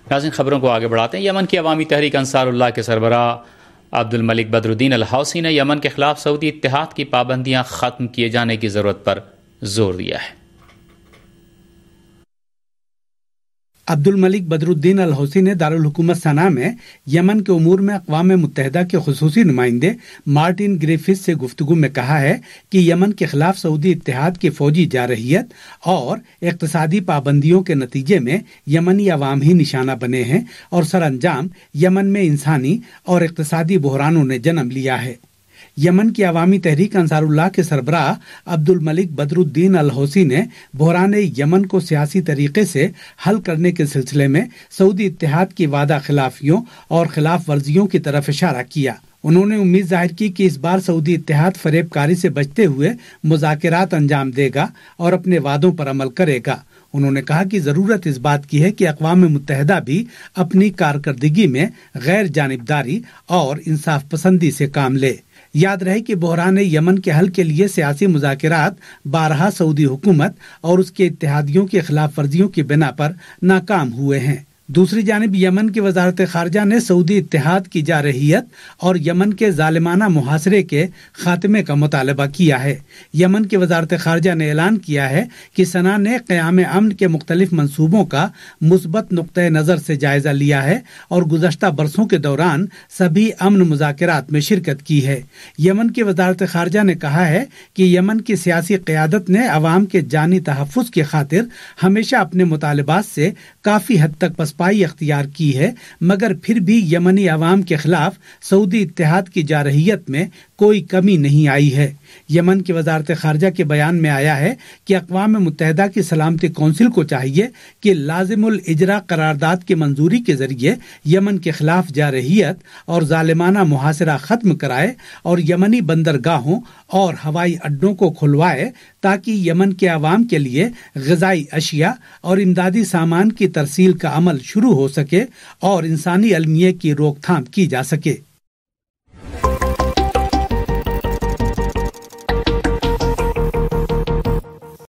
ناظرین خبروں کو آگے بڑھاتے ہیں. یمن کی عوامی تحریک انصار اللہ کے سربراہ عبد الملک بدر الدین الحوثی نے یمن کے خلاف سعودی اتحاد کی پابندیاں ختم کیے جانے کی ضرورت پر زور دیا ہے. عبد الملک بدر الدین الحوثی نے دارالحکومت صنعاء میں یمن کے امور میں اقوام متحدہ کے خصوصی نمائندے مارٹن گریفث سے گفتگو میں کہا ہے کہ یمن کے خلاف سعودی اتحاد کی فوجی جارحیت اور اقتصادی پابندیوں کے نتیجے میں یمنی عوام ہی نشانہ بنے ہیں اور سر انجام یمن میں انسانی اور اقتصادی بحرانوں نے جنم لیا ہے. یمن کی عوامی تحریک انصار اللہ کے سربراہ عبد الملک بدر الدین الحوثی نے بحران یمن کو سیاسی طریقے سے حل کرنے کے سلسلے میں سعودی اتحاد کی وعدہ خلافیوں اور خلاف ورزیوں کی طرف اشارہ کیا. انہوں نے امید ظاہر کی کہ اس بار سعودی اتحاد فریب کاری سے بچتے ہوئے مذاکرات انجام دے گا اور اپنے وعدوں پر عمل کرے گا. انہوں نے کہا کہ ضرورت اس بات کی ہے کہ اقوام متحدہ بھی اپنی کارکردگی میں غیر جانبداری اور انصاف پسندی سے کام لے. یاد رہے کہ بحران یمن کے حل کے لیے سیاسی مذاکرات بارہا سعودی حکومت اور اس کے اتحادیوں کی خلاف ورزیوں کی بنا پر ناکام ہوئے ہیں. دوسری جانب یمن کی وزارت خارجہ نے سعودی اتحاد کی جارحیت اور یمن کے ظالمانہ محاصرے کے خاتمے کا مطالبہ کیا ہے. یمن کی وزارت خارجہ نے اعلان کیا ہے کہ صنعاء نے قیام امن کے مختلف منصوبوں کا مثبت نقطۂ نظر سے جائزہ لیا ہے اور گزشتہ برسوں کے دوران سبھی امن مذاکرات میں شرکت کی ہے. یمن کی وزارت خارجہ نے کہا ہے کہ یمن کی سیاسی قیادت نے عوام کے جانی تحفظ کی خاطر ہمیشہ اپنے مطالبات سے کافی حد تک پائی اختیار کی ہے، مگر پھر بھی یمنی عوام کے خلاف سعودی اتحاد کی جارحیت میں کوئی کمی نہیں آئی ہے. یمن کی وزارت خارجہ کے بیان میں آیا ہے کہ اقوام متحدہ کی سلامتی کونسل کو چاہیے کہ لازم الاجرا قرارداد کی منظوری کے ذریعے یمن کے خلاف جارحیت اور ظالمانہ محاصرہ ختم کرائے اور یمنی بندرگاہوں اور ہوائی اڈوں کو کھلوائے تاکہ یمن کے عوام کے لیے غذائی اشیاء اور امدادی سامان کی ترسیل کا عمل شروع ہو سکے اور انسانی المیہ کی روک تھام کی جا سکے.